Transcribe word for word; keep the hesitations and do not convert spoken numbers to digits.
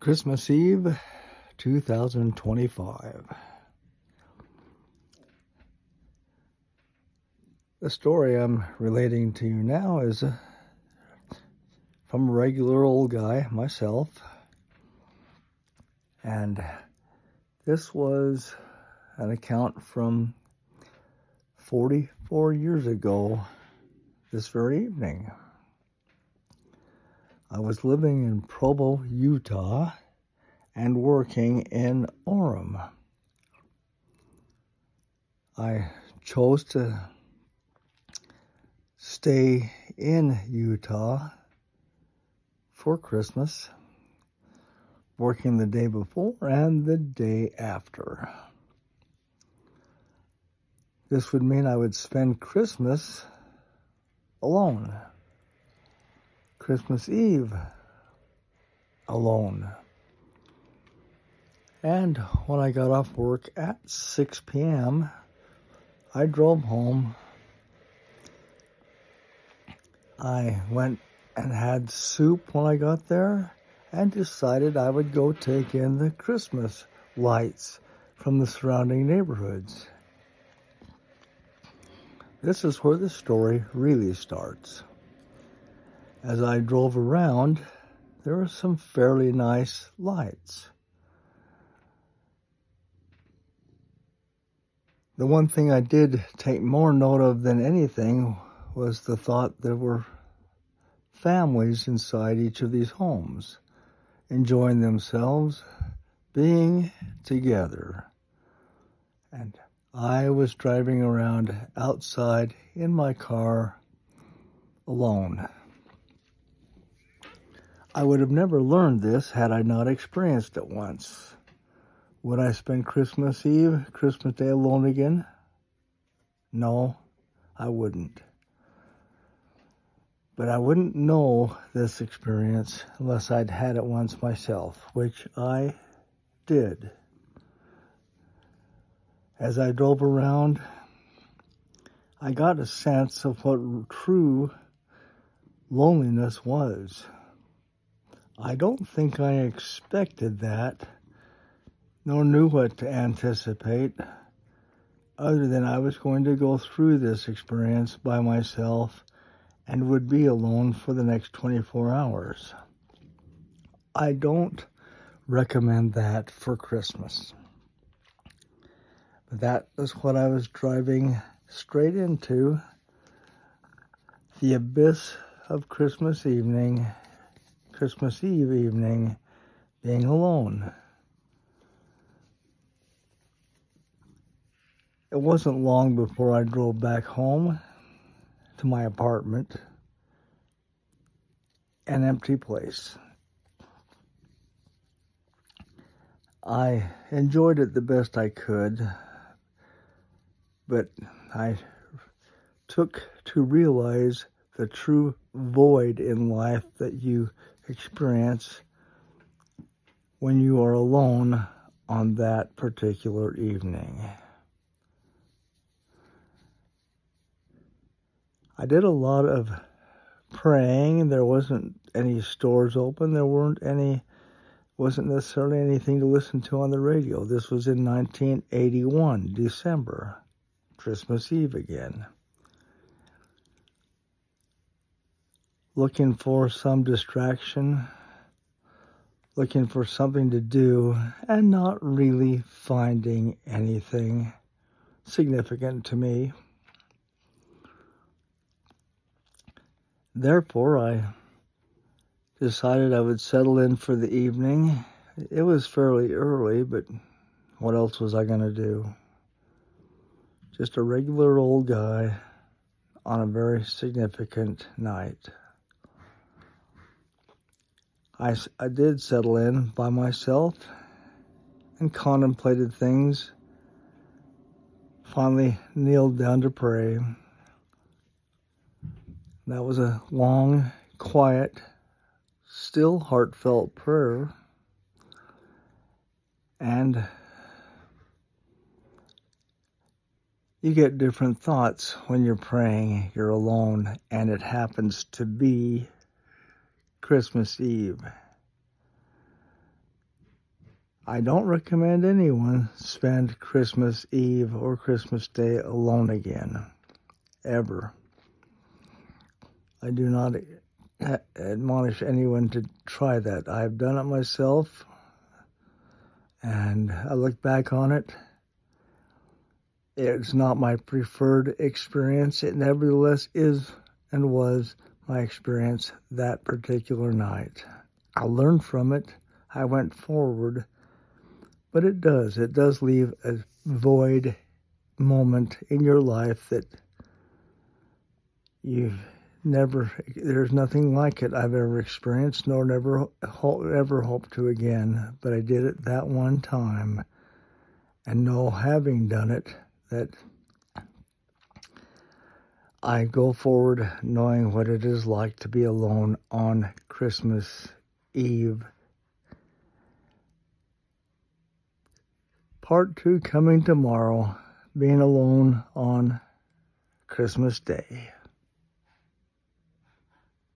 Christmas Eve, two thousand twenty-five. The story I'm relating to you now is uh, from a regular old guy, myself. And this was an account from forty-four years ago this very evening. I was living in Provo, Utah, and working in Orem. I chose to stay in Utah for Christmas, working the day before and the day after. This would mean I would spend Christmas alone. Christmas Eve alone. And when I got off work at six p.m., I drove home. I went and had soup when I got there and decided I would go take in the Christmas lights from the surrounding neighborhoods. This is where the story really starts. As I drove around, there were some fairly nice lights. The one thing I did take more note of than anything was the thought there were families inside each of these homes, enjoying themselves, being together. And I was driving around outside in my car alone. I would have never learned this had I not experienced it once. Would I spend Christmas Eve, Christmas Day alone again? No, I wouldn't. But I wouldn't know this experience unless I'd had it once myself, which I did. As I drove around, I got a sense of what true loneliness was. I don't think I expected that, nor knew what to anticipate, other than I was going to go through this experience by myself and would be alone for the next twenty-four hours. I don't recommend that for Christmas. But that was what I was driving straight into, the abyss of Christmas evening, Christmas Eve evening, being alone. It wasn't long before I drove back home to my apartment, an empty place. I enjoyed it the best I could, but I took to realize the true void in life that you experience when you are alone on that particular evening. I did a lot of praying. There wasn't any stores open. There weren't any, wasn't necessarily anything to listen to on the radio. This was in nineteen eighty-one, December, Christmas Eve again. Looking for some distraction, looking for something to do, and not really finding anything significant to me. Therefore, I decided I would settle in for the evening. It was fairly early, but what else was I going to do? Just a regular old guy on a very significant night. I, I did settle in by myself and contemplated things. Finally kneeled down to pray. That was a long, quiet, still heartfelt prayer. And you get different thoughts when you're praying, you're alone, and it happens to be Christmas Eve. I don't recommend anyone spend Christmas Eve or Christmas Day alone again, ever. I do not admonish anyone to try that. I've done it myself, and I look back on it. It's not my preferred experience. It nevertheless is and was my experience that particular night. I learned from it. I went forward. But it does. It does leave a void moment in your life that you've never, there's nothing like it I've ever experienced, nor never ever hope to again. But I did it that one time, and know, having done it, that I go forward knowing what it is like to be alone on Christmas Eve. Part two coming tomorrow, being alone on Christmas Day.